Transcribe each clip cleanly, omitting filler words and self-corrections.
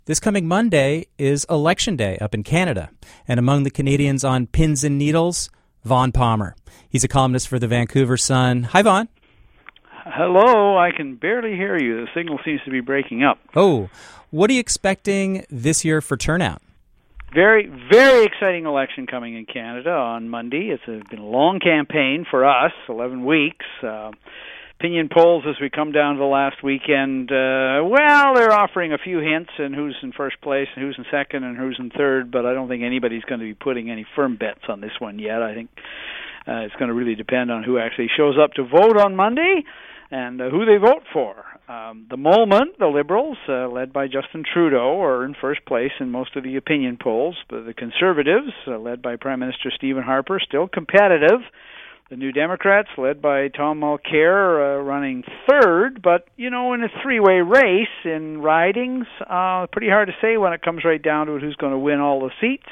This coming Monday is Election Day up in Canada, and among the Canadians on pins and needles, Vaughn Palmer. He's a columnist for the Vancouver Sun. Hi, Vaughn. Hello, I can barely hear you. The signal seems to be breaking up. Oh, what are you expecting this year for turnout? Very, very exciting election coming in Canada on Monday. It's been a long campaign for us, 11 weeks. Opinion polls as we come down to the last weekend, they're offering a few hints in who's in first place and who's in second and who's in third, but I don't think anybody's going to be putting any firm bets on this one yet. I think it's going to really depend on who actually shows up to vote on Monday and who they vote for. The moment, the Liberals, led by Justin Trudeau, are in first place in most of the opinion polls, but the Conservatives, led by Prime Minister Stephen Harper, still competitive. The New Democrats, led by Tom Mulcair, running third, but, in a three-way race in ridings, pretty hard to say when it comes right down to it who's going to win all the seats.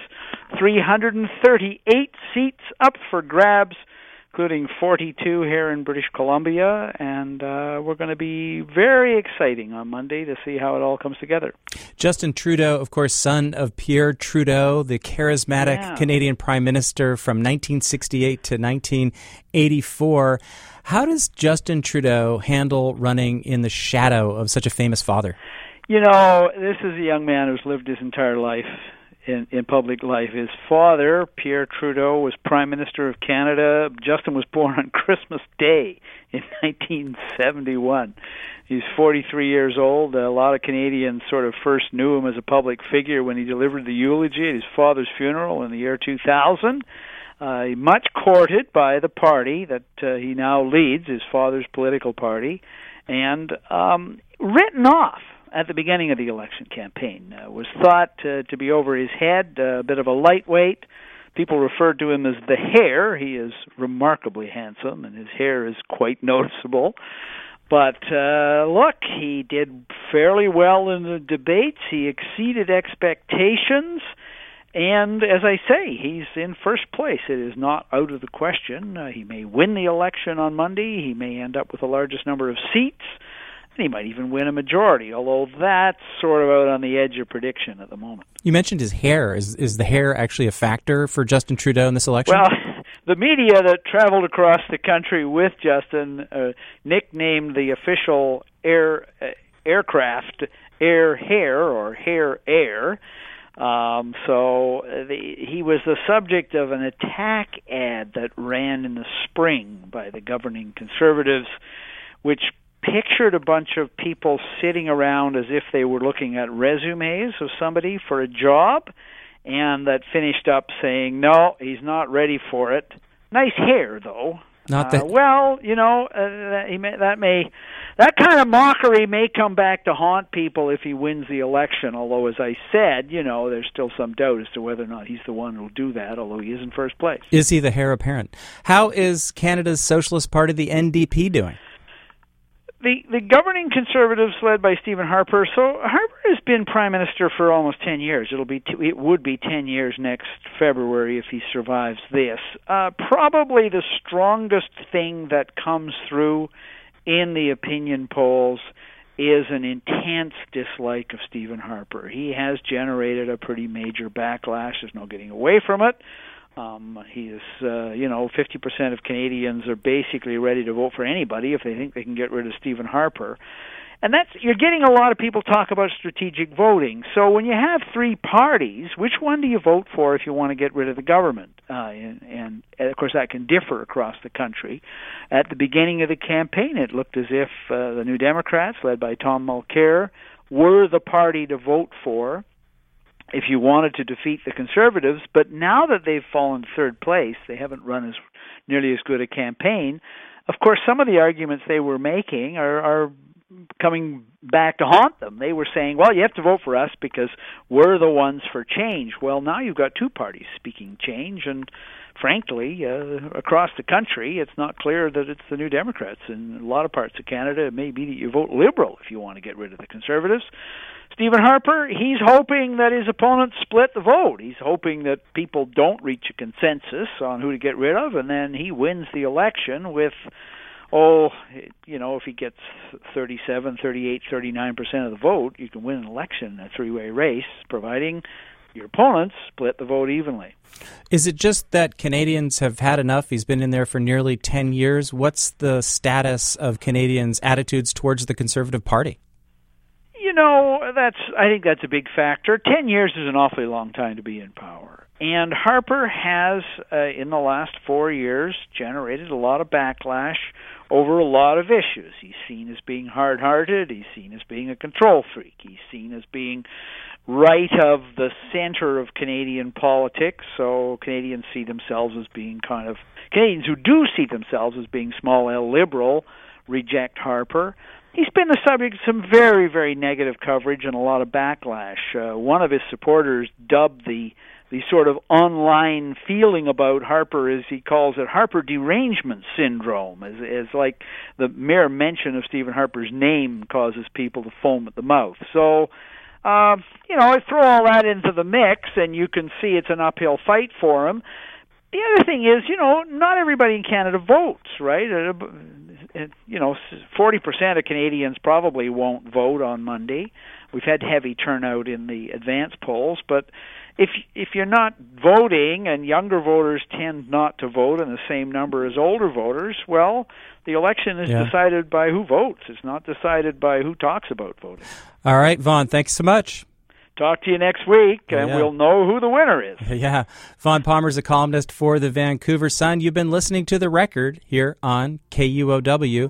338 seats up for grabs, including 42 here in British Columbia, and we're going to be very exciting on Monday to see how it all comes together. Justin Trudeau, of course, son of Pierre Trudeau, the charismatic Canadian Prime Minister from 1968 to 1984. How does Justin Trudeau handle running in the shadow of such a famous father? This is a young man who's lived his entire life in public life. His father, Pierre Trudeau, was Prime Minister of Canada. Justin was born on Christmas Day in 1971. He's 43 years old. A lot of Canadians sort of first knew him as a public figure when he delivered the eulogy at his father's funeral in the year 2000. Much courted by the party that he now leads, his father's political party, and written off at the beginning of the election campaign. Was thought to be over his head, a bit of a lightweight. People referred to him as the Hare. He is remarkably handsome, and his hair is quite noticeable. But look, he did fairly well in the debates. He exceeded expectations. And as I say, he's in first place. It is not out of the question. He may win the election on Monday. He may end up with the largest number of seats. He might even win a majority, although that's sort of out on the edge of prediction at the moment. You mentioned his hair. Is the hair actually a factor for Justin Trudeau in this election? Well, the media that traveled across the country with Justin nicknamed the official aircraft Air Hair or Hair Air. He was the subject of an attack ad that ran in the spring by the governing Conservatives, which pictured a bunch of people sitting around as if they were looking at resumes of somebody for a job, and that finished up saying, no, he's not ready for it. Nice hair, though. Not that. That kind of mockery may come back to haunt people if he wins the election, although, as I said, there's still some doubt as to whether or not he's the one who'll do that, although he is in first place. Is he the heir apparent? How is Canada's Socialist Party, the NDP, doing? The governing Conservatives, led by Stephen Harper. So Harper has been Prime Minister for almost 10 years. It would be 10 years next February if he survives this. Probably the strongest thing that comes through in the opinion polls is an intense dislike of Stephen Harper. He has generated a pretty major backlash. There's no getting away from it. He is, 50% of Canadians are basically ready to vote for anybody if they think they can get rid of Stephen Harper. And you're getting a lot of people talk about strategic voting. So when you have three parties, which one do you vote for if you want to get rid of the government? And of course, that can differ across the country. At the beginning of the campaign, it looked as if the New Democrats, led by Tom Mulcair, were the party to vote for if you wanted to defeat the Conservatives. But now that they've fallen third place, they haven't run nearly as good a campaign. Of course, some of the arguments they were making are coming back to haunt them. They were saying, well, you have to vote for us because we're the ones for change. Well, now you've got two parties speaking change, and frankly, across the country, it's not clear that it's the New Democrats. In a lot of parts of Canada, it may be that you vote Liberal if you want to get rid of the Conservatives. Stephen Harper, he's hoping that his opponents split the vote. He's hoping that people don't reach a consensus on who to get rid of, and then he wins the election with if he gets 37, 38, 39% of the vote, you can win an election in a three-way race, providing your opponents split the vote evenly. Is it just that Canadians have had enough? He's been in there for nearly 10 years. What's the status of Canadians' attitudes towards the Conservative Party? I think that's a big factor. 10 years is an awfully long time to be in power. And Harper has, in the last 4 years, generated a lot of backlash over a lot of issues. He's seen as being hard-hearted. He's seen as being a control freak. He's seen as being right of the center of Canadian politics. So Canadians see themselves as being Canadians who do see themselves as being small L liberal reject Harper. He's been the subject of some very, very negative coverage and a lot of backlash. One of his supporters dubbed the sort of online feeling about Harper, as he calls it, Harper derangement syndrome, as like the mere mention of Stephen Harper's name causes people to foam at the mouth. So, I throw all that into the mix, and you can see it's an uphill fight for him. The other thing is, not everybody in Canada votes, right? 40% of Canadians probably won't vote on Monday. We've had heavy turnout in the advance polls, but if you're not voting, and younger voters tend not to vote in the same number as older voters, well, the election is decided by who votes. It's not decided by who talks about voting. All right, Vaughn, thanks so much. Talk to you next week, and we'll know who the winner is. Yeah. Vaughn Palmer's a columnist for the Vancouver Sun. You've been listening to The Record here on KUOW.